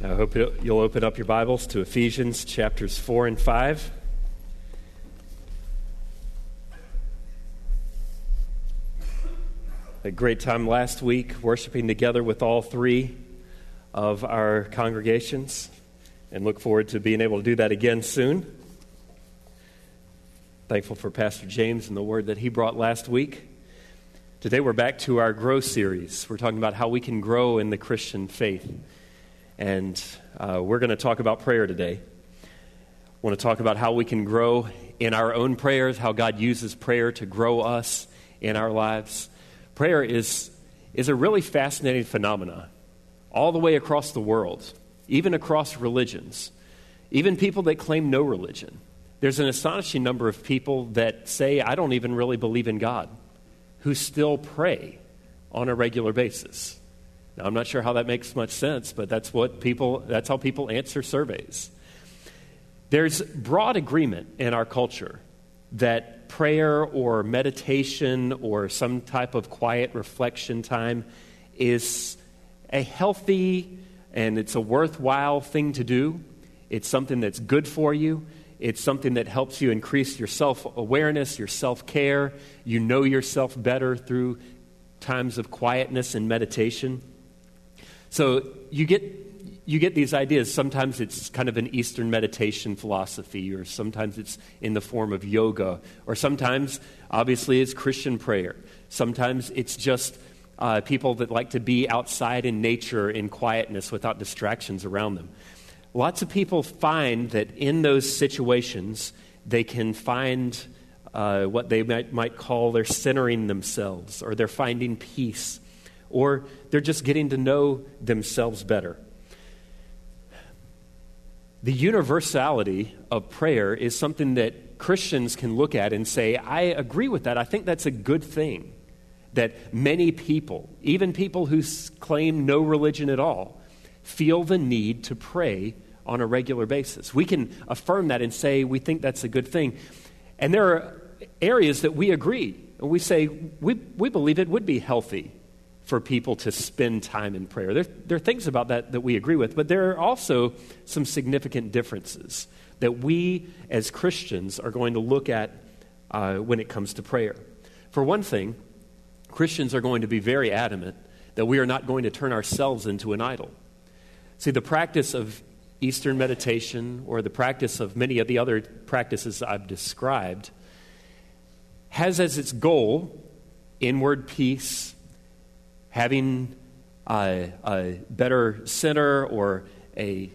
I hope you'll open up your Bibles to Ephesians chapters 4 and 5. A great time last week worshiping together with all three of our congregations, and look forward to being able to do that again soon. Thankful for Pastor James and the word that he brought last week. Today we're back to our Grow series. We're talking about how we can grow in the Christian faith. And we're going to talk about prayer today. I want to talk about how we can grow in our own prayers, how God uses prayer to grow us in our lives. Prayer is a really fascinating phenomenon all the way across the world, even across religions, even people that claim no religion. There's an astonishing number of people that say, I don't even really believe in God, who still pray on a regular basis. Now, I'm not sure how that makes much sense, but that's how people answer surveys. There's broad agreement in our culture that prayer or meditation or some type of quiet reflection time is a healthy and it's a worthwhile thing to do. It's something that's good for you. It's something that helps you increase your self-awareness, your self-care. You know yourself better through times of quietness and meditation. So you get these ideas. Sometimes it's kind of an Eastern meditation philosophy, or sometimes it's in the form of yoga, or sometimes, obviously, it's Christian prayer. Sometimes it's just people that like to be outside in nature in quietness without distractions around them. Lots of people find that in those situations, they can find what they might call they're centering themselves, or they're finding peace, or they're just getting to know themselves better. The universality of prayer is something that Christians can look at and say, I agree with that. I think that's a good thing. That many people, even people who claim no religion at all, feel the need to pray on a regular basis. We can affirm that and say we think that's a good thing. And there are areas that we agree. We say we believe it would be healthy for people to spend time in prayer. There are things about that we agree with, but there are also some significant differences that we as Christians are going to look at when it comes to prayer. For one thing, Christians are going to be very adamant that we are not going to turn ourselves into an idol. See, the practice of Eastern meditation, or the practice of many of the other practices I've described, has as its goal inward peace, having a better center, or a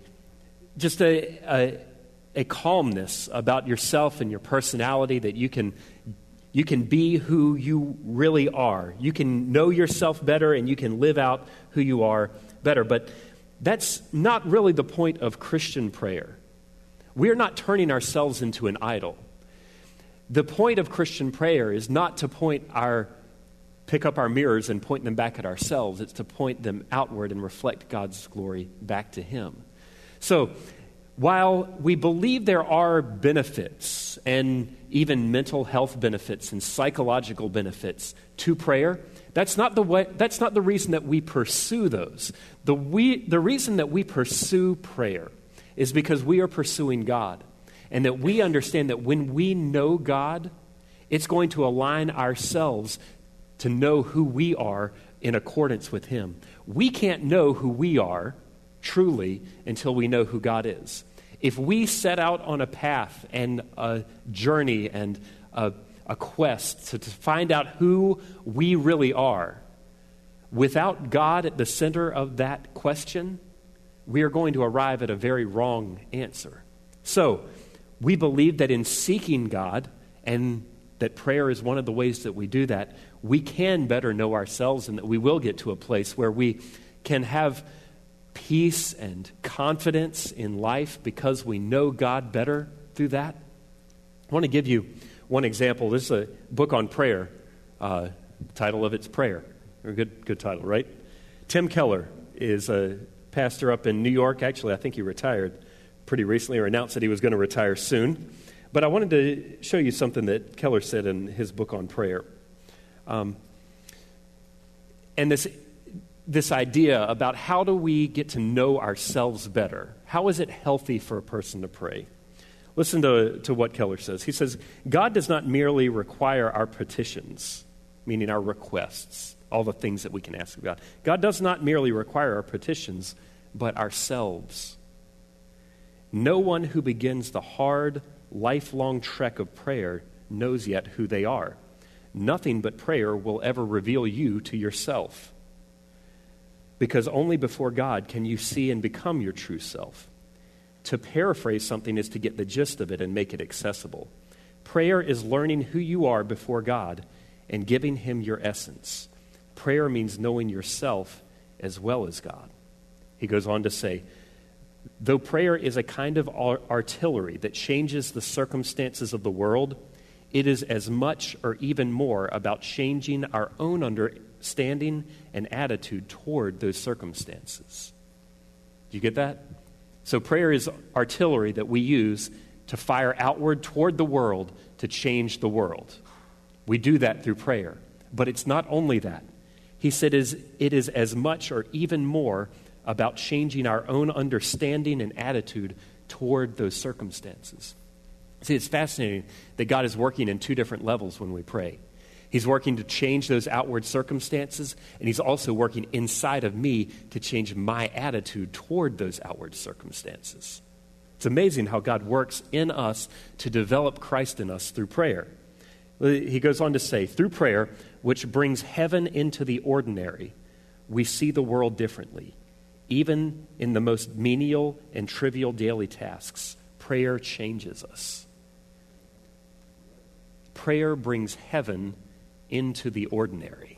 calmness about yourself and your personality, that you can be who you really are. You can know yourself better, and you can live out who you are better. But that's not really the point of Christian prayer. We're not turning ourselves into an idol. The point of Christian prayer is not to pick up our mirrors and point them back at ourselves. It's to point them outward and reflect God's glory back to Him. So, while we believe there are benefits, and even mental health benefits and psychological benefits to prayer, that's not the reason that we pursue those. The reason that we pursue prayer is because we are pursuing God, and that we understand that when we know God, it's going to align ourselves to know who we are in accordance with Him. We can't know who we are truly until we know who God is. If we set out on a path and a journey and a quest to find out who we really are, without God at the center of that question, we are going to arrive at a very wrong answer. So, we believe that in seeking God, and that prayer is one of the ways that we do that, we can better know ourselves, and that we will get to a place where we can have peace and confidence in life because we know God better through that. I want to give you one example. This is a book on prayer. Title of it's Prayer. A good title, right? Tim Keller is a pastor up in New York. Actually, I think he retired pretty recently, or announced that he was going to retire soon. But I wanted to show you something that Keller said in his book on prayer. And this idea about how do we get to know ourselves better. How is it healthy for a person to pray? Listen to what Keller says. He says, God does not merely require our petitions, meaning our requests, all the things that we can ask of God. God does not merely require our petitions, but ourselves. No one who begins the hard, lifelong trek of prayer knows yet who they are. Nothing but prayer will ever reveal you to yourself, because only before God can you see and become your true self. To paraphrase something is to get the gist of it and make it accessible. Prayer is learning who you are before God and giving Him your essence. Prayer means knowing yourself as well as God. He goes on to say, though prayer is a kind of artillery that changes the circumstances of the world, it is as much or even more about changing our own understanding and attitude toward those circumstances. Do you get that? So prayer is artillery that we use to fire outward toward the world to change the world. We do that through prayer. But it's not only that. He said it is as much or even more about changing our own understanding and attitude toward those circumstances. See, it's fascinating that God is working in two different levels when we pray. He's working to change those outward circumstances, and He's also working inside of me to change my attitude toward those outward circumstances. It's amazing how God works in us to develop Christ in us through prayer. He goes on to say, through prayer, which brings heaven into the ordinary, we see the world differently. Even in the most menial and trivial daily tasks, prayer changes us. Prayer brings heaven into the ordinary.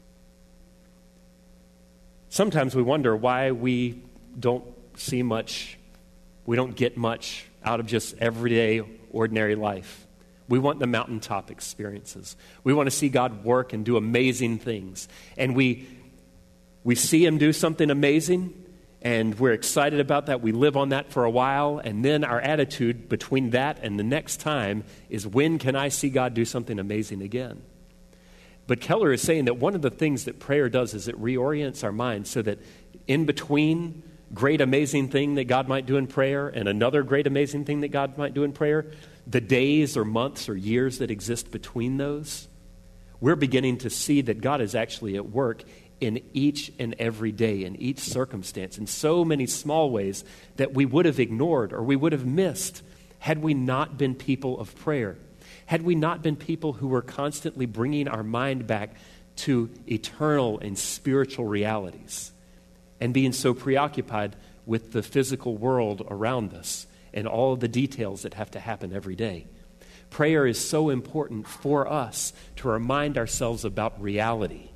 Sometimes we wonder why we don't see much, we don't get much out of just everyday, ordinary life. We want the mountaintop experiences. We want to see God work and do amazing things. And we see Him do something amazing, and we're excited about that. We live on that for a while, and then our attitude between that and the next time is, when can I see God do something amazing again? But Keller is saying that one of the things that prayer does is it reorients our minds so that in between great amazing thing that God might do in prayer and another great amazing thing that God might do in prayer, the days or months or years that exist between those, we're beginning to see that God is actually at work in each and every day, in each circumstance, in so many small ways that we would have ignored or we would have missed had we not been people of prayer. Had we not been people who were constantly bringing our mind back to eternal and spiritual realities and being so preoccupied with the physical world around us and all of the details that have to happen every day. Prayer is so important for us to remind ourselves about reality.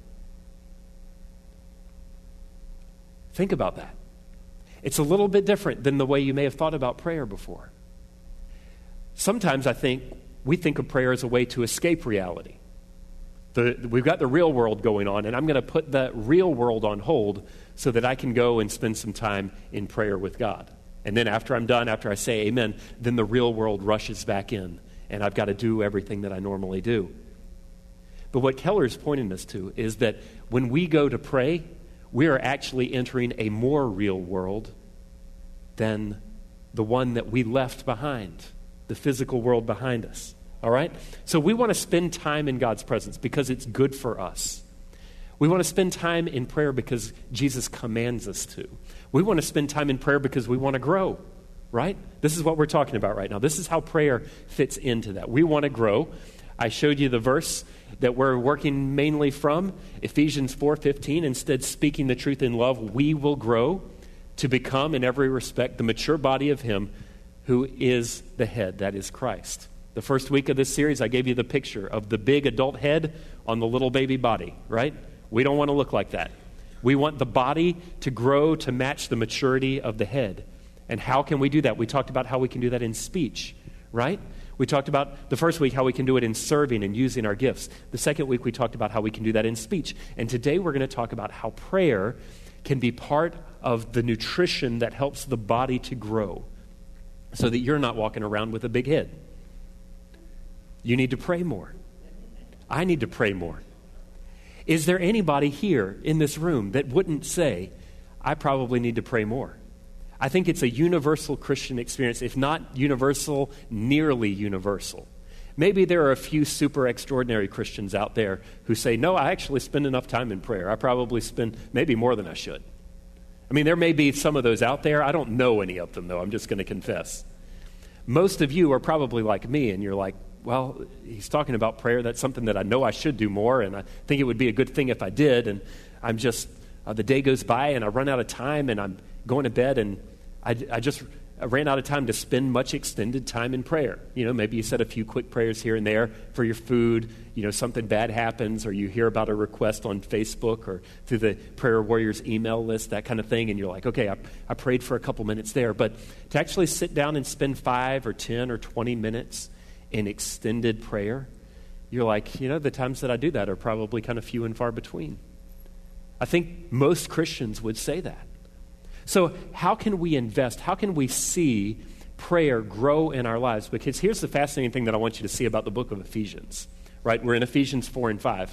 Think about that. It's a little bit different than the way you may have thought about prayer before. Sometimes I think we think of prayer as a way to escape reality. We've got the real world going on, and I'm going to put the real world on hold so that I can go and spend some time in prayer with God. And then after I'm done, after I say amen, then the real world rushes back in, and I've got to do everything that I normally do. But what Keller is pointing us to is that when we go to pray, we are actually entering a more real world than the one that we left behind, the physical world behind us. All right? So we want to spend time in God's presence because it's good for us. We want to spend time in prayer because Jesus commands us to. We want to spend time in prayer because we want to grow, right? This is what we're talking about right now. This is how prayer fits into that. We want to grow. I showed you the verse that we're working mainly from, Ephesians 4:15. Instead, speaking the truth in love, we will grow to become, in every respect, the mature body of Him who is the head, that is Christ. The first week of this series, I gave you the picture of the big adult head on the little baby body, right? We don't want to look like that. We want the body to grow to match the maturity of the head. And how can we do that? We talked about how we can do that in speech, right? We talked about the first week how we can do it in serving and using our gifts. The second week we talked about how we can do that in speech. And today we're going to talk about how prayer can be part of the nutrition that helps the body to grow so that you're not walking around with a big head. You need to pray more. I need to pray more. Is there anybody here in this room that wouldn't say, I probably need to pray more? I think it's a universal Christian experience, if not universal, nearly universal. Maybe there are a few super extraordinary Christians out there who say, no, I actually spend enough time in prayer. I probably spend maybe more than I should. I mean, there may be some of those out there. I don't know any of them, though. I'm just going to confess. Most of you are probably like me, and you're like, well, he's talking about prayer. That's something that I know I should do more, and I think it would be a good thing if I did. And I'm just, the day goes by, and I run out of time, and I'm going to bed, and I ran out of time to spend much extended time in prayer. You know, maybe you said a few quick prayers here and there for your food. You know, something bad happens, or you hear about a request on Facebook or through the Prayer Warriors email list, that kind of thing, and you're like, okay, I prayed for a couple minutes there. But to actually sit down and spend 5 or 10 or 20 minutes in extended prayer, you're like, you know, the times that I do that are probably kind of few and far between. I think most Christians would say that. So how can we invest? How can we see prayer grow in our lives? Because here's the fascinating thing that I want you to see about the book of Ephesians, right? We're in Ephesians 4 and 5.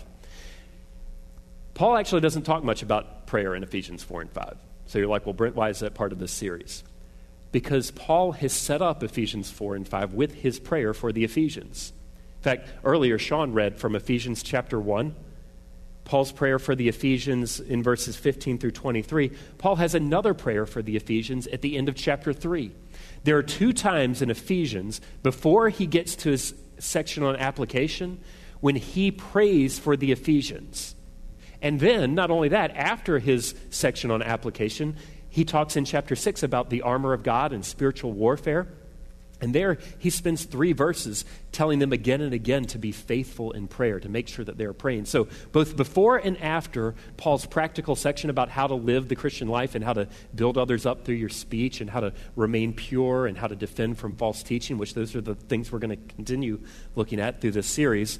Paul actually doesn't talk much about prayer in Ephesians 4 and 5. So you're like, well, Brent, why is that part of this series? Because Paul has set up Ephesians 4 and 5 with his prayer for the Ephesians. In fact, earlier Sean read from Ephesians chapter 1, Paul's prayer for the Ephesians in verses 15 through 23. Paul has another prayer for the Ephesians at the end of chapter 3. There are 2 times in Ephesians, before he gets to his section on application, when he prays for the Ephesians. And then, not only that, after his section on application, he talks in chapter 6 about the armor of God and spiritual warfare. And there he spends 3 verses telling them again and again to be faithful in prayer, to make sure that they're praying. So both before and after Paul's practical section about how to live the Christian life and how to build others up through your speech and how to remain pure and how to defend from false teaching, which those are the things we're going to continue looking at through this series,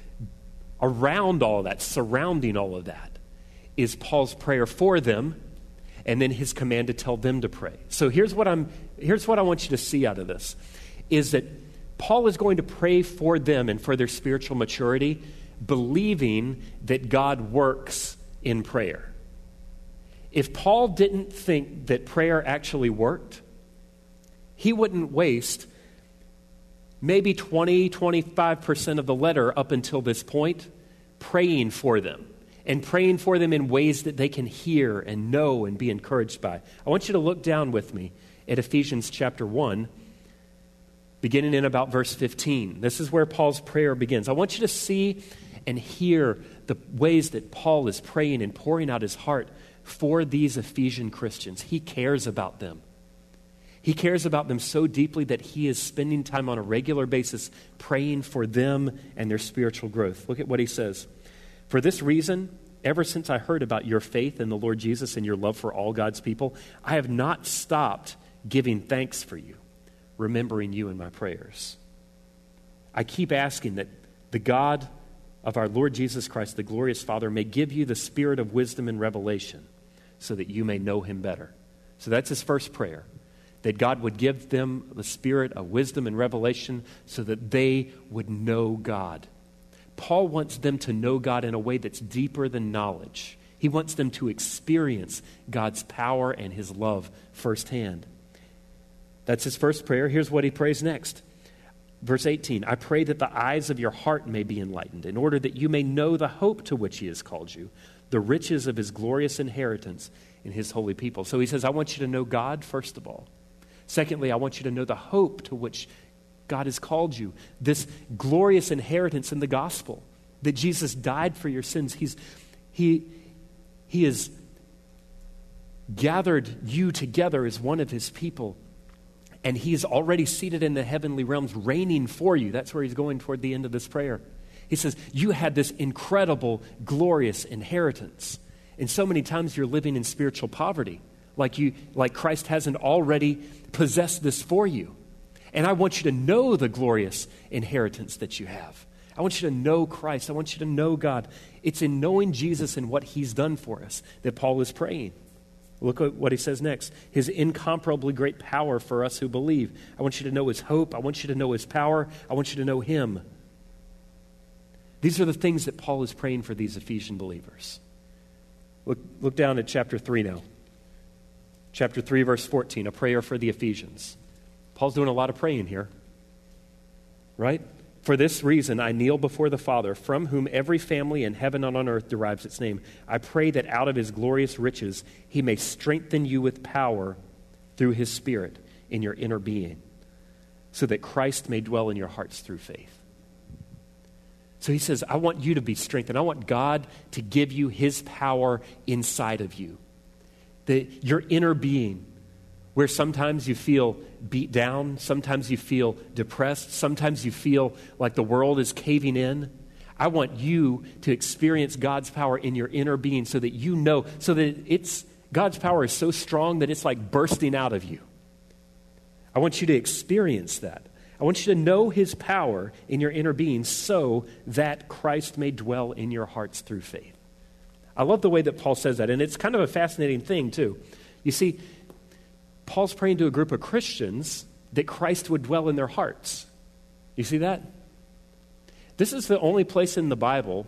around all of that, surrounding all of that, is Paul's prayer for them and then his command to tell them to pray. So here's what I want you to see out of this, is that Paul is going to pray for them and for their spiritual maturity, believing that God works in prayer. If Paul didn't think that prayer actually worked, he wouldn't waste maybe 25% of the letter up until this point praying for them. And praying for them in ways that they can hear and know and be encouraged by. I want you to look down with me at Ephesians chapter 1, beginning in about verse 15. This is where Paul's prayer begins. I want you to see and hear the ways that Paul is praying and pouring out his heart for these Ephesian Christians. He cares about them. He cares about them so deeply that he is spending time on a regular basis praying for them and their spiritual growth. Look at what he says. For this reason, ever since I heard about your faith in the Lord Jesus and your love for all God's people, I have not stopped giving thanks for you, remembering you in my prayers. I keep asking that the God of our Lord Jesus Christ, the glorious Father, may give you the spirit of wisdom and revelation so that you may know him better. So that's his first prayer, that God would give them the spirit of wisdom and revelation so that they would know God. Paul wants them to know God in a way that's deeper than knowledge. He wants them to experience God's power and his love firsthand. That's his first prayer. Here's what he prays next. Verse 18, I pray that the eyes of your heart may be enlightened, in order that you may know the hope to which he has called you, the riches of his glorious inheritance in his holy people. So he says, I want you to know God, first of all. Secondly, I want you to know the hope to which God has called you, this glorious inheritance in the gospel, that Jesus died for your sins. He has gathered you together as one of his people, and he's already seated in the heavenly realms, reigning for you. That's where he's going toward the end of this prayer. He says, you had this incredible, glorious inheritance. And so many times you're living in spiritual poverty, like Christ hasn't already possessed this for you. And I want you to know the glorious inheritance that you have. I want you to know Christ. I want you to know God. It's in knowing Jesus and what he's done for us that Paul is praying. Look at what he says next. His incomparably great power for us who believe. I want you to know his hope. I want you to know his power. I want you to know him. These are the things that Paul is praying for these Ephesian believers. Look down at chapter 3 now. Chapter 3, verse 14, a prayer for the Ephesians. Paul's doing a lot of praying here, right? For this reason, I kneel before the Father, from whom every family in heaven and on earth derives its name. I pray that out of his glorious riches, he may strengthen you with power through his Spirit in your inner being, so that Christ may dwell in your hearts through faith. So he says, I want you to be strengthened. I want God to give you his power inside of you. Your inner being, where sometimes you feel beat down, sometimes you feel depressed, sometimes you feel like the world is caving in. I want you to experience God's power in your inner being so that you know, so that God's power is so strong that it's like bursting out of you. I want you to experience that. I want you to know his power in your inner being so that Christ may dwell in your hearts through faith. I love the way that Paul says that, and it's kind of a fascinating thing too. You see, Paul's praying to a group of Christians that Christ would dwell in their hearts. You see that? This is the only place in the Bible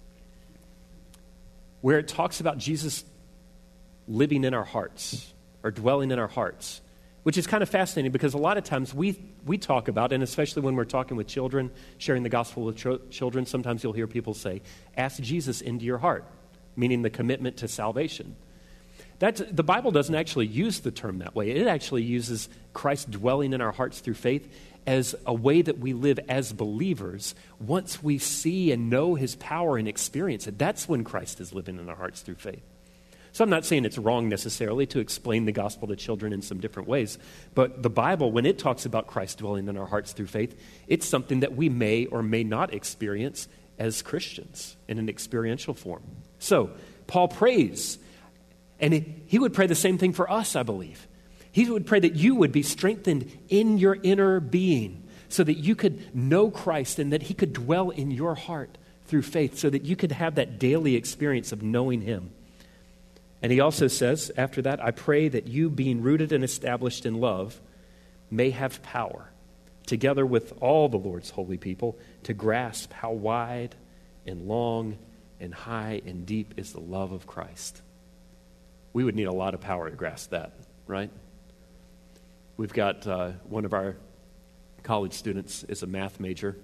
where it talks about Jesus living in our hearts or dwelling in our hearts, which is kind of fascinating because a lot of times we talk about, and especially when we're talking with children, sharing the gospel with children, sometimes you'll hear people say, ask Jesus into your heart, meaning the commitment to salvation. The Bible doesn't actually use the term that way. It actually uses Christ dwelling in our hearts through faith as a way that we live as believers. Once we see and know his power and experience it, that's when Christ is living in our hearts through faith. So I'm not saying it's wrong necessarily to explain the gospel to children in some different ways, but the Bible, when it talks about Christ dwelling in our hearts through faith, it's something that we may or may not experience as Christians in an experiential form. So Paul prays, and he would pray the same thing for us, I believe. He would pray that you would be strengthened in your inner being so that you could know Christ and that he could dwell in your heart through faith so that you could have that daily experience of knowing him. And he also says, after that, I pray that you, being rooted and established in love, may have power, together with all the Lord's holy people, to grasp how wide and long and high and deep is the love of Christ. We would need a lot of power to grasp that, right? We've got one of our college students is a math major.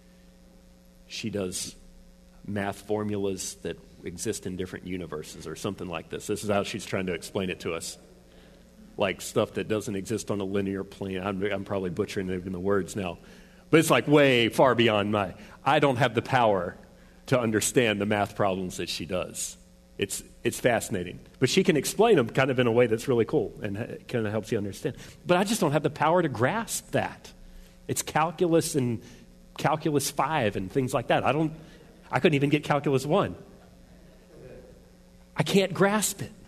She does math formulas that exist in different universes or something like this. This is how she's trying to explain it to us. Like stuff that doesn't exist on a linear plane. I'm probably butchering even the words now. But it's like way far beyond I don't have the power to understand the math problems that she does. It's fascinating. But she can explain them kind of in a way that's really cool and kind of helps you understand. But I just don't have the power to grasp that. It's calculus and calculus 5 and things like that. I couldn't even get calculus 1. I can't grasp it.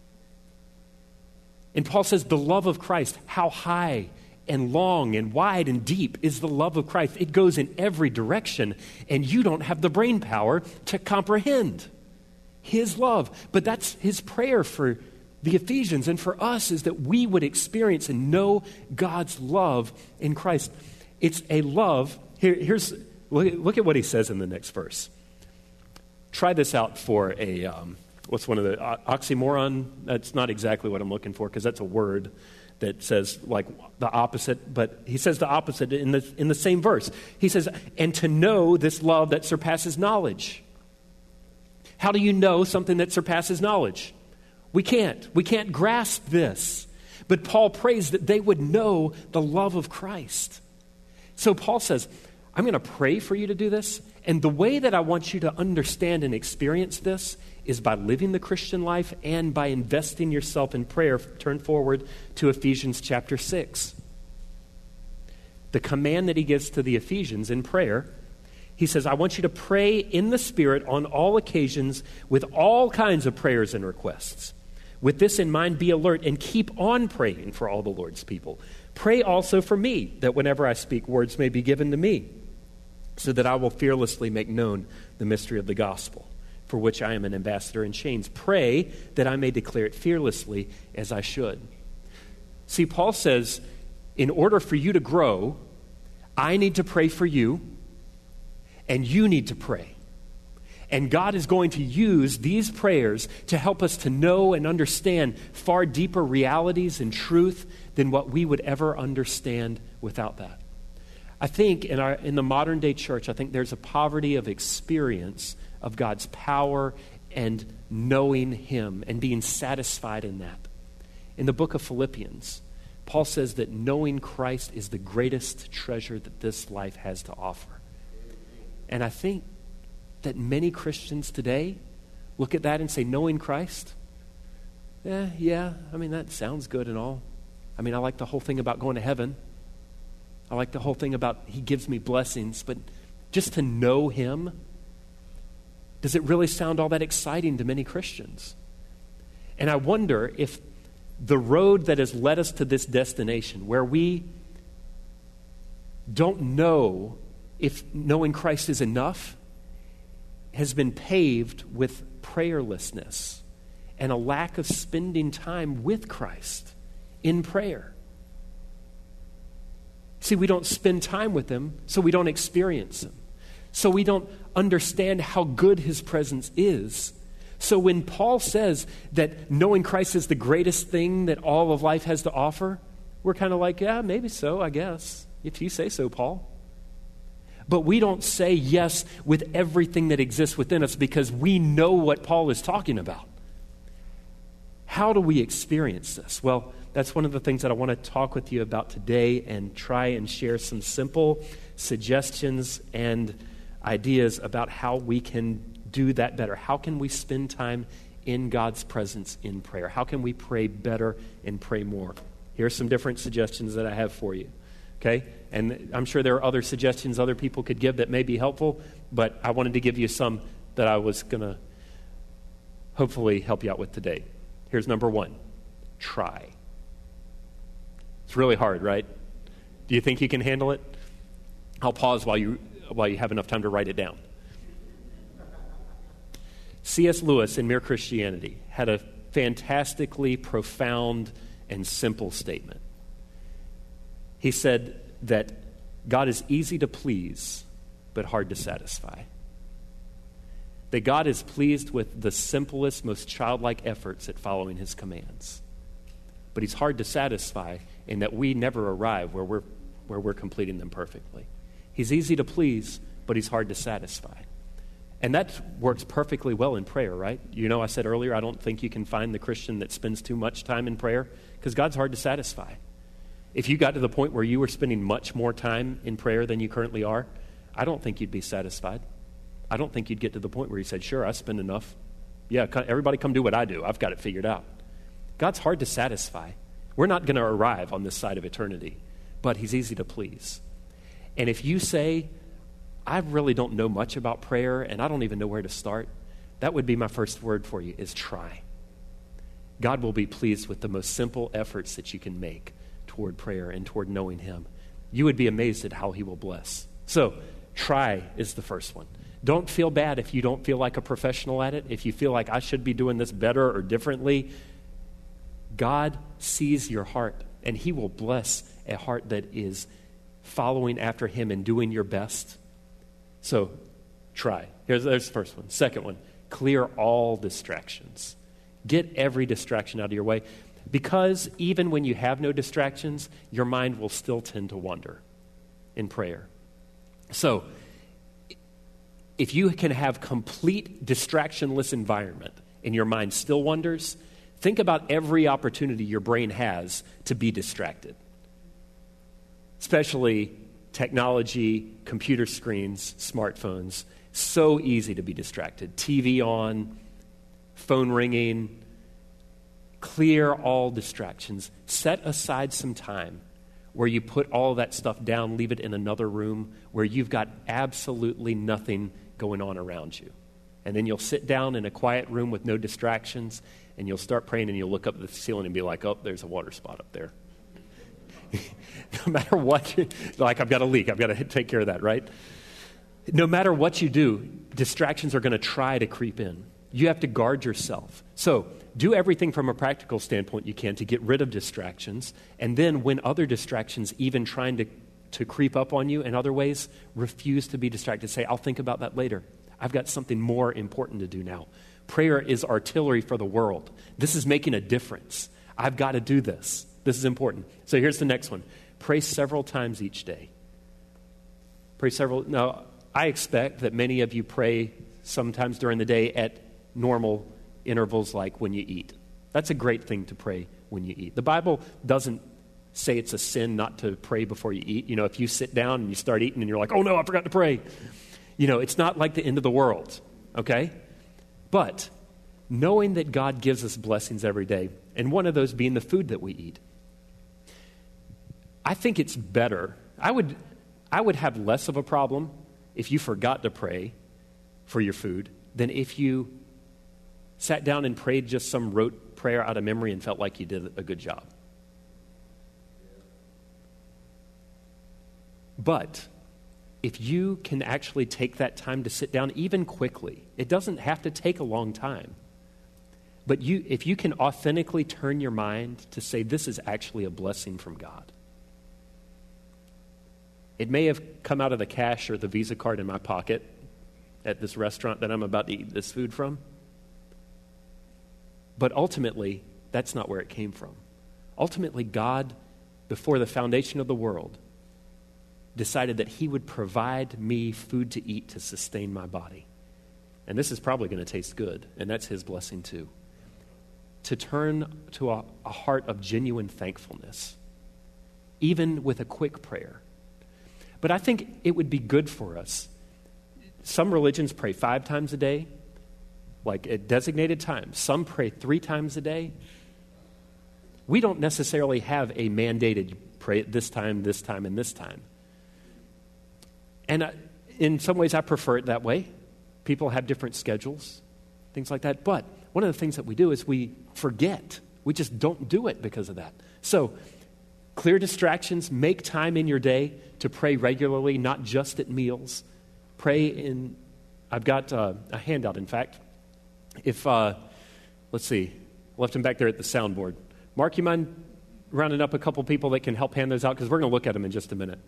And Paul says the love of Christ, how high and long and wide and deep is the love of Christ. It goes in every direction, and you don't have the brain power to comprehend his love. But that's his prayer for the Ephesians and for us, is that we would experience and know God's love in Christ. It's a love. Look at what he says in the next verse. Try this out for a, what's one of the, oxymoron? That's not exactly what I'm looking for because that's a word that says like the opposite, but he says the opposite in the same verse. He says, and to know this love that surpasses knowledge. How do you know something that surpasses knowledge? We can't grasp this. But Paul prays that they would know the love of Christ. So Paul says, I'm going to pray for you to do this. And the way that I want you to understand and experience this is by living the Christian life and by investing yourself in prayer. Turn forward to Ephesians chapter 6. The command that he gives to the Ephesians in prayer, he says, I want you to pray in the Spirit on all occasions with all kinds of prayers and requests. With this in mind, be alert and keep on praying for all the Lord's people. Pray also for me, that whenever I speak, words may be given to me, so that I will fearlessly make known the mystery of the gospel, for which I am an ambassador in chains. Pray that I may declare it fearlessly as I should. See, Paul says, in order for you to grow, I need to pray for you, and you need to pray. And God is going to use these prayers to help us to know and understand far deeper realities and truth than what we would ever understand without that. I think in the modern day church, I think there's a poverty of experience of God's power and knowing Him and being satisfied in that. In the book of Philippians, Paul says that knowing Christ is the greatest treasure that this life has to offer. And I think that many Christians today look at that and say, knowing Christ? That sounds good and all. I like the whole thing about going to heaven. I like the whole thing about He gives me blessings, but just to know Him, does it really sound all that exciting to many Christians? And I wonder if the road that has led us to this destination, where we don't know if knowing Christ is enough, has been paved with prayerlessness and a lack of spending time with Christ in prayer. See, we don't spend time with Him, so we don't experience Him. So we don't understand how good His presence is. So when Paul says that knowing Christ is the greatest thing that all of life has to offer, we're kind of like, yeah, maybe so, I guess, if you say so, Paul. But we don't say yes with everything that exists within us because we know what Paul is talking about. How do we experience this? Well, that's one of the things that I want to talk with you about today and try and share some simple suggestions and ideas about how we can do that better. How can we spend time in God's presence in prayer? How can we pray better and pray more? Here are some different suggestions that I have for you. Okay? And I'm sure there are other suggestions other people could give that may be helpful, but I wanted to give you some that I was going to hopefully help you out with today. Here's number one. Try. It's really hard, right? Do you think you can handle it? I'll pause while you have enough time to write it down. C.S. Lewis in Mere Christianity had a fantastically profound and simple statement. He said that God is easy to please, but hard to satisfy. That God is pleased with the simplest, most childlike efforts at following His commands. But He's hard to satisfy in that we never arrive where we're completing them perfectly. He's easy to please, but He's hard to satisfy. And that works perfectly well in prayer, right? You know, I said earlier, I don't think you can find the Christian that spends too much time in prayer because God's hard to satisfy. If you got to the point where you were spending much more time in prayer than you currently are, I don't think you'd be satisfied. I don't think you'd get to the point where you said, sure, I spend enough. Yeah, everybody come do what I do. I've got it figured out. God's hard to satisfy. We're not going to arrive on this side of eternity, but He's easy to please. And if you say, I really don't know much about prayer and I don't even know where to start, that would be my first word for you, is try. God will be pleased with the most simple efforts that you can make toward prayer and toward knowing Him. You would be amazed at how He will bless. So, try is the first one. Don't feel bad if you don't feel like a professional at it. If you feel like I should be doing this better or differently, God sees your heart and He will bless a heart that is following after Him and doing your best. So, try. There's the first one. Second one, clear all distractions. Get every distraction out of your way. Because even when you have no distractions, your mind will still tend to wander in prayer. So, if you can have complete distractionless environment and your mind still wanders, think about every opportunity your brain has to be distracted. Especially technology, computer screens, smartphones. So easy to be distracted. TV on, phone ringing. Clear all distractions. Set aside some time where you put all that stuff down, leave it in another room where you've got absolutely nothing going on around you. And then you'll sit down in a quiet room with no distractions, and you'll start praying, and you'll look up at the ceiling and be like, oh, there's a water spot up there. No matter what, like I've got a leak, I've got to take care of that, right? No matter what you do, distractions are going to try to creep in. You have to guard yourself. So do everything from a practical standpoint you can to get rid of distractions. And then when other distractions even trying to creep up on you in other ways, refuse to be distracted. Say, I'll think about that later. I've got something more important to do now. Prayer is artillery for the world. This is making a difference. I've got to do this. This is important. So here's the next one. Pray several times each day. Pray several. Now, I expect that many of you pray sometimes during the day at normal intervals like when you eat. That's a great thing to pray when you eat. The Bible doesn't say it's a sin not to pray before you eat. You know, if you sit down and you start eating and you're like, oh no, I forgot to pray. You know, it's not like the end of the world, okay? But knowing that God gives us blessings every day, and one of those being the food that we eat, I think it's better. I would have less of a problem if you forgot to pray for your food than if you sat down and prayed just some rote prayer out of memory and felt like you did a good job. But if you can actually take that time to sit down, even quickly, it doesn't have to take a long time. But if you can authentically turn your mind to say, this is actually a blessing from God. It may have come out of the cash or the Visa card in my pocket at this restaurant that I'm about to eat this food from. But ultimately, that's not where it came from. Ultimately, God, before the foundation of the world, decided that he would provide me food to eat to sustain my body. And this is probably going to taste good, and that's his blessing too. To turn to a heart of genuine thankfulness, even with a quick prayer. But I think it would be good for us. Some religions pray 5 times a day, like at designated times. Some pray 3 times a day. We don't necessarily have a mandated pray at this time, and this time. And in some ways, I prefer it that way. People have different schedules, things like that. But one of the things that we do is we forget. We just don't do it because of that. So, clear distractions. Make time in your day to pray regularly, not just at meals. Pray in, I've got a handout, in fact. If, let's see, left them back there at the soundboard. Mark, you mind rounding up a couple people that can help hand those out? Because we're going to look at them in just a minute.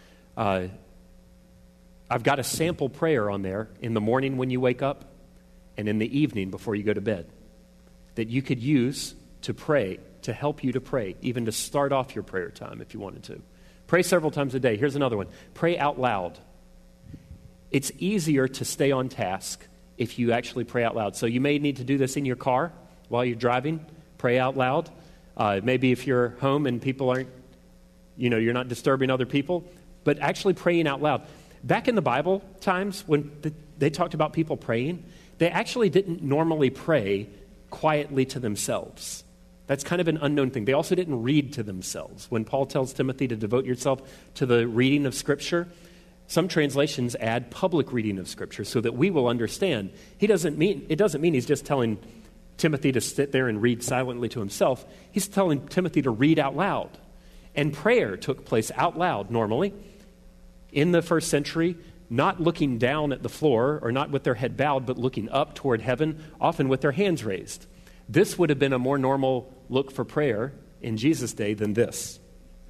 I've got a sample prayer on there in the morning when you wake up and in the evening before you go to bed that you could use to pray, to help you to pray, even to start off your prayer time if you wanted to. Pray several times a day. Here's another one. Pray out loud. It's easier to stay on task if you actually pray out loud. So you may need to do this in your car while you're driving. Pray out loud. Maybe if you're home and people aren't, you're not disturbing other people, but actually praying out loud. Back in the Bible times, when they talked about people praying, they actually didn't normally pray quietly to themselves. That's kind of an unknown thing. They also didn't read to themselves. When Paul tells Timothy to devote yourself to the reading of Scripture, some translations add public reading of Scripture so that we will understand. It doesn't mean he's just telling Timothy to sit there and read silently to himself. He's telling Timothy to read out loud. And prayer took place out loud normally. In the first century, not looking down at the floor or not with their head bowed, but looking up toward heaven, often with their hands raised. This would have been a more normal look for prayer in Jesus' day than this.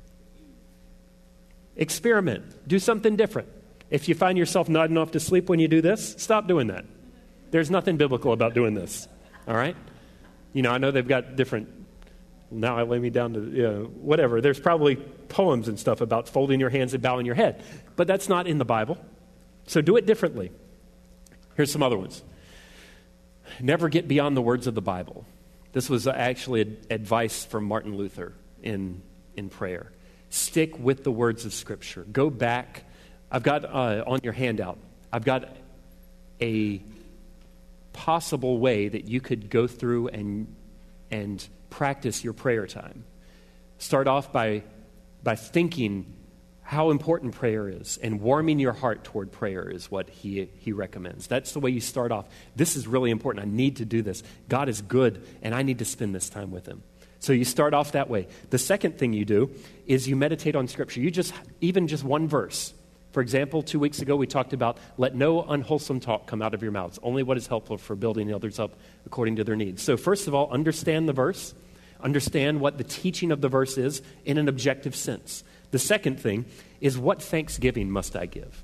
Experiment. Do something different. If you find yourself nodding off to sleep when you do this, stop doing that. There's nothing biblical about doing this. All right? I know they've got different, now I lay me down to, whatever. There's probably poems and stuff about folding your hands and bowing your head. But that's not in the Bible. So do it differently. Here's some other ones. Never get beyond the words of the Bible. This was actually advice from Martin Luther in prayer. Stick with the words of Scripture. Go back. I've got on your handout, I've got a possible way that you could go through and practice your prayer time. Start off by thinking how important prayer is, and warming your heart toward prayer is what he recommends. That's the way you start off. This is really important. I need to do this. God is good, and I need to spend this time with him. So you start off that way. The second thing you do is you meditate on Scripture. Even just one verse. For example, 2 weeks ago we talked about let no unwholesome talk come out of your mouths, only what is helpful for building others up according to their needs. So first of all, understand the verse. Understand what the teaching of the verse is in an objective sense. The second thing is, what thanksgiving must I give?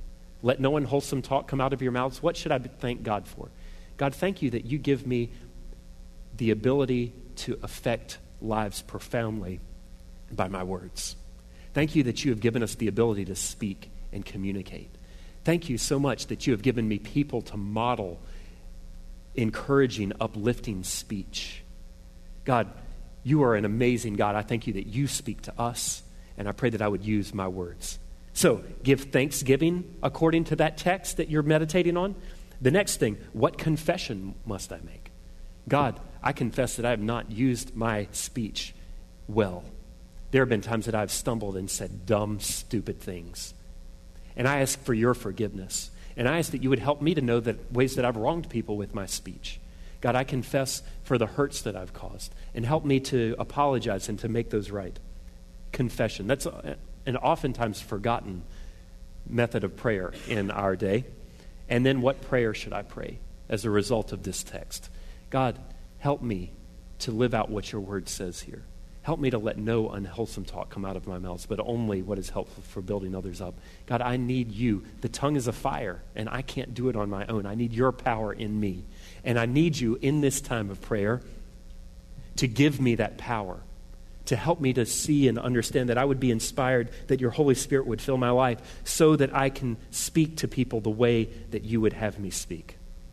let no unwholesome talk come out of your mouths. What should I thank God for? God, thank you that you give me the ability to affect lives profoundly by my words. Thank you that you have given us the ability to speak and communicate. Thank you so much that you have given me people to model encouraging, uplifting speech. God, you are an amazing God. I thank you that you speak to us, and I pray that I would use my words. So, give thanksgiving according to that text that you're meditating on. The next thing, what confession must I make? God, I confess that I have not used my speech well. There have been times that I've stumbled and said dumb, stupid things. And I ask for your forgiveness. And I ask that you would help me to know that ways that I've wronged people with my speech. God, I confess for the hurts that I've caused. And help me to apologize and to make those right. Confession. That's an oftentimes forgotten method of prayer in our day. And then what prayer should I pray as a result of this text? God, help me to live out what your word says here. Help me to let no unwholesome talk come out of my mouth, but only what is helpful for building others up. God, I need you. The tongue is a fire, and I can't do it on my own. I need your power in me. And I need you in this time of prayer to give me that power, to help me to see and understand that I would be inspired, that your Holy Spirit would fill my life so that I can speak to people the way that you would have me speak.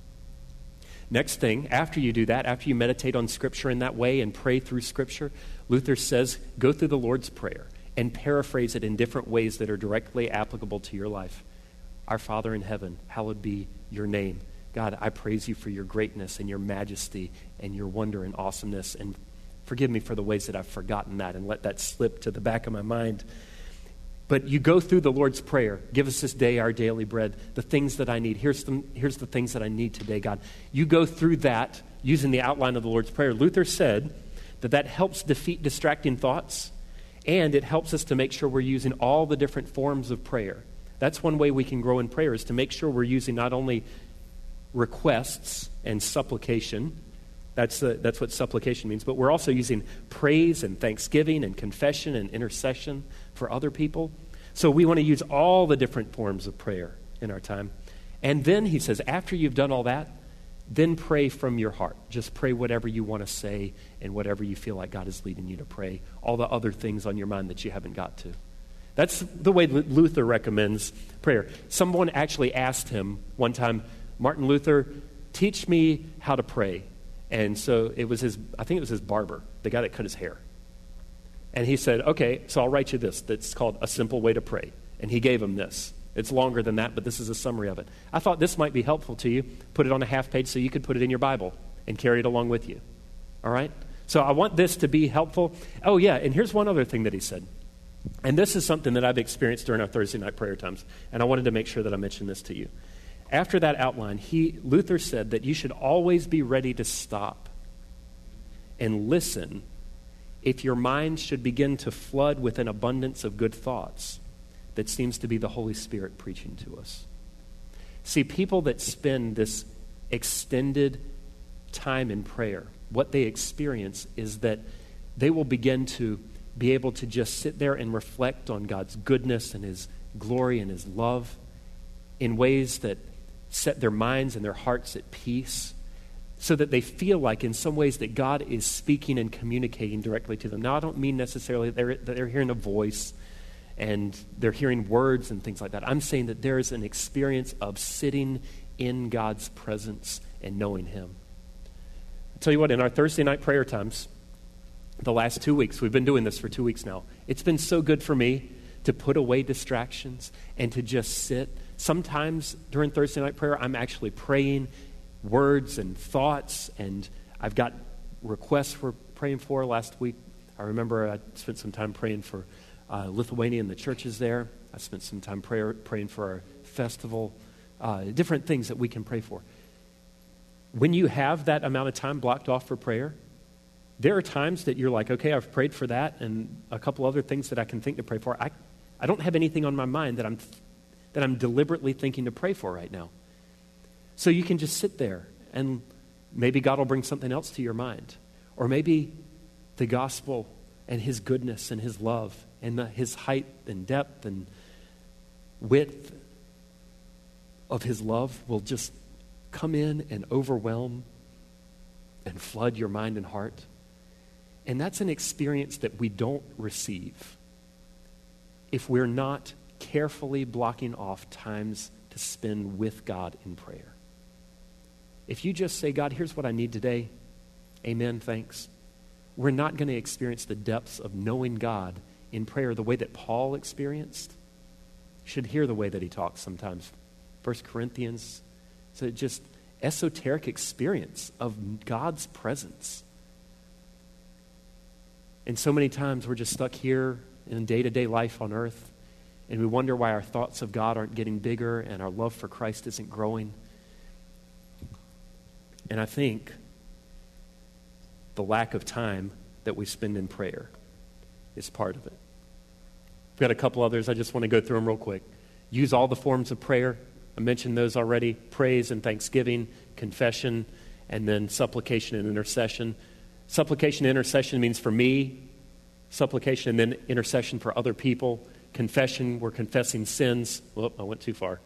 Next thing, after you do that, after you meditate on Scripture in that way and pray through Scripture, Luther says, go through the Lord's Prayer and paraphrase it in different ways that are directly applicable to your life. Our Father in heaven, hallowed be your name. God, I praise you for your greatness and your majesty and your wonder and awesomeness, and forgive me for the ways that I've forgotten that and let that slip to the back of my mind. But you go through the Lord's Prayer. Give us this day our daily bread, the things that I need. Here's the things that I need today, God. You go through that using the outline of the Lord's Prayer. Luther said that helps defeat distracting thoughts, and it helps us to make sure we're using all the different forms of prayer. That's one way we can grow in prayer, is to make sure we're using not only requests and supplication. That's what supplication means. But we're also using praise and thanksgiving and confession and intercession for other people. So we want to use all the different forms of prayer in our time. And then he says, after you've done all that, then pray from your heart. Just pray whatever you want to say and whatever you feel like God is leading you to pray. All the other things on your mind that you haven't got to. That's the way Luther recommends prayer. Someone actually asked him one time, Martin Luther, teach me how to pray. And so I think it was his barber, the guy that cut his hair. And he said, okay, so I'll write you this. That's called A Simple Way to Pray. And he gave him this. It's longer than that, but this is a summary of it. I thought this might be helpful to you. Put it on a half page so you could put it in your Bible and carry it along with you. All right? So I want this to be helpful. Oh, yeah, and here's one other thing that he said. And this is something that I've experienced during our Thursday night prayer times, and I wanted to make sure that I mentioned this to you. After that outline, Luther said that you should always be ready to stop and listen if your mind should begin to flood with an abundance of good thoughts that seems to be the Holy Spirit preaching to us. See, people that spend this extended time in prayer, what they experience is that they will begin to be able to just sit there and reflect on God's goodness and His glory and His love in ways that set their minds and their hearts at peace, so that they feel like in some ways that God is speaking and communicating directly to them. Now, I don't mean necessarily that they're hearing a voice and they're hearing words and things like that. I'm saying that there is an experience of sitting in God's presence and knowing Him. I'll tell you what, in our Thursday night prayer times, the last 2 weeks, we've been doing this for 2 weeks now, it's been so good for me to put away distractions and to just sit. Sometimes during Thursday night prayer, I'm actually praying words and thoughts, and I've got requests we're praying for. Last week, I remember I spent some time praying for Lithuania and the churches there. I spent some time praying for our festival, different things that we can pray for. When you have that amount of time blocked off for prayer, there are times that you're like, okay, I've prayed for that and a couple other things that I can think to pray for. I don't have anything on my mind that I'm deliberately thinking to pray for right now. So you can just sit there and maybe God will bring something else to your mind. Or maybe the gospel and His goodness and His love and His height and depth and width of his love will just come in and overwhelm and flood your mind and heart. And that's an experience that we don't receive if we're not carefully blocking off times to spend with God in prayer. If you just say, God, here's what I need today, amen, thanks, we're not going to experience the depths of knowing God in prayer the way that Paul experienced. You should hear the way that he talks sometimes. 1 Corinthians, so just esoteric experience of God's presence. And so many times we're just stuck here in day-to-day life on earth, and we wonder why our thoughts of God aren't getting bigger and our love for Christ isn't growing. And I think the lack of time that we spend in prayer is part of it. We've got a couple others. I just want to go through them real quick. Use all the forms of prayer. I mentioned those already. Praise and thanksgiving, confession, and then supplication and intercession. Supplication and intercession means for me, supplication and then intercession for other people. Confession, we're confessing sins. Whoop, I went too far.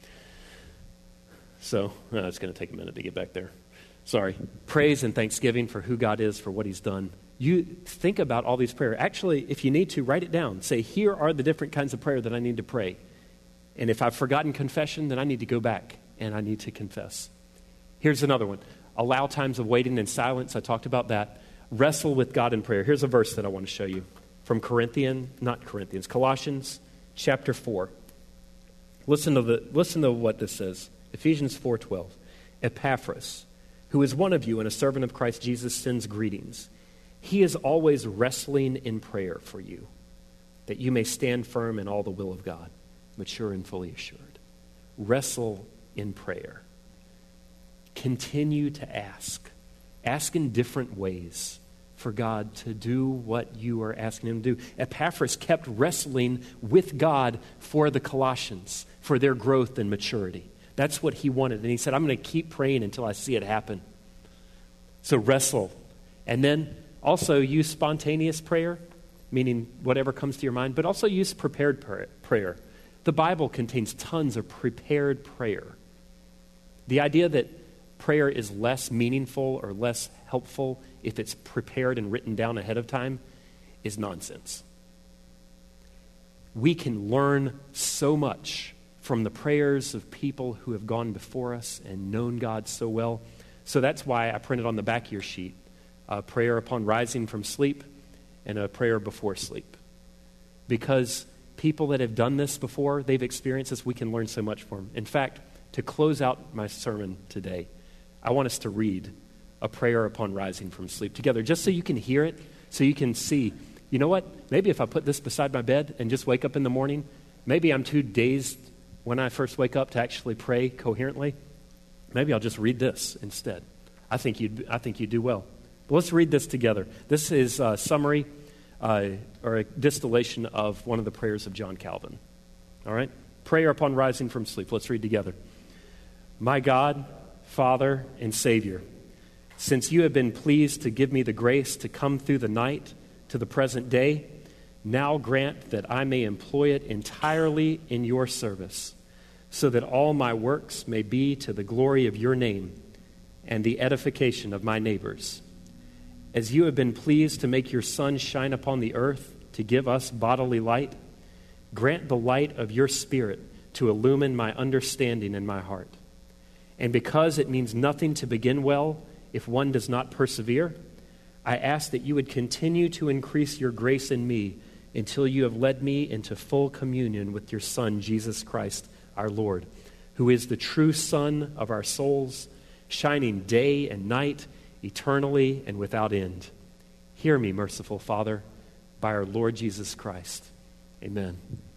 So, it's going to take a minute to get back there. Sorry. Praise and thanksgiving for who God is, for what he's done. You think about all these prayers. Actually, if you need to, write it down. Say, here are the different kinds of prayer that I need to pray. And if I've forgotten confession, then I need to go back and I need to confess. Here's another one. Allow times of waiting and silence. I talked about that. Wrestle with God in prayer. Here's a verse that I want to show you from Colossians chapter 4. Listen to what this says. Ephesians 4:12. Epaphras, who is one of you and a servant of Christ Jesus, sends greetings. He is always wrestling in prayer for you, that you may stand firm in all the will of God, mature and fully assured. Wrestle in prayer. Continue to ask. Ask in different ways for God to do what you are asking him to do. Epaphras kept wrestling with God for the Colossians, for their growth and maturity. That's what he wanted. And he said, I'm going to keep praying until I see it happen. So wrestle. And then also use spontaneous prayer, meaning whatever comes to your mind, but also use prepared prayer. The Bible contains tons of prepared prayer. The idea that prayer is less meaningful or less helpful if it's prepared and written down ahead of time is nonsense. We can learn so much from the prayers of people who have gone before us and known God so well. So that's why I printed on the back of your sheet a prayer upon rising from sleep and a prayer before sleep. Because people that have done this before, they've experienced this, we can learn so much from them. In fact, to close out my sermon today, I want us to read a prayer upon rising from sleep together, just so you can hear it, so you can see, you know what, maybe if I put this beside my bed and just wake up in the morning, maybe I'm too dazed when I first wake up to actually pray coherently. Maybe I'll just read this instead. I think you'd do well. But let's read this together. This is a summary or a distillation of one of the prayers of John Calvin. All right? Prayer upon rising from sleep. Let's read together. My God, Father, and Savior, since you have been pleased to give me the grace to come through the night to the present day, now grant that I may employ it entirely in your service, so that all my works may be to the glory of your name and the edification of my neighbors. As you have been pleased to make your sun shine upon the earth to give us bodily light, grant the light of your Spirit to illumine my understanding and my heart. And because it means nothing to begin well if one does not persevere, I ask that you would continue to increase your grace in me until you have led me into full communion with your Son, Jesus Christ, our Lord, who is the true Sun of our souls, shining day and night, eternally and without end. Hear me, merciful Father, by our Lord Jesus Christ. Amen.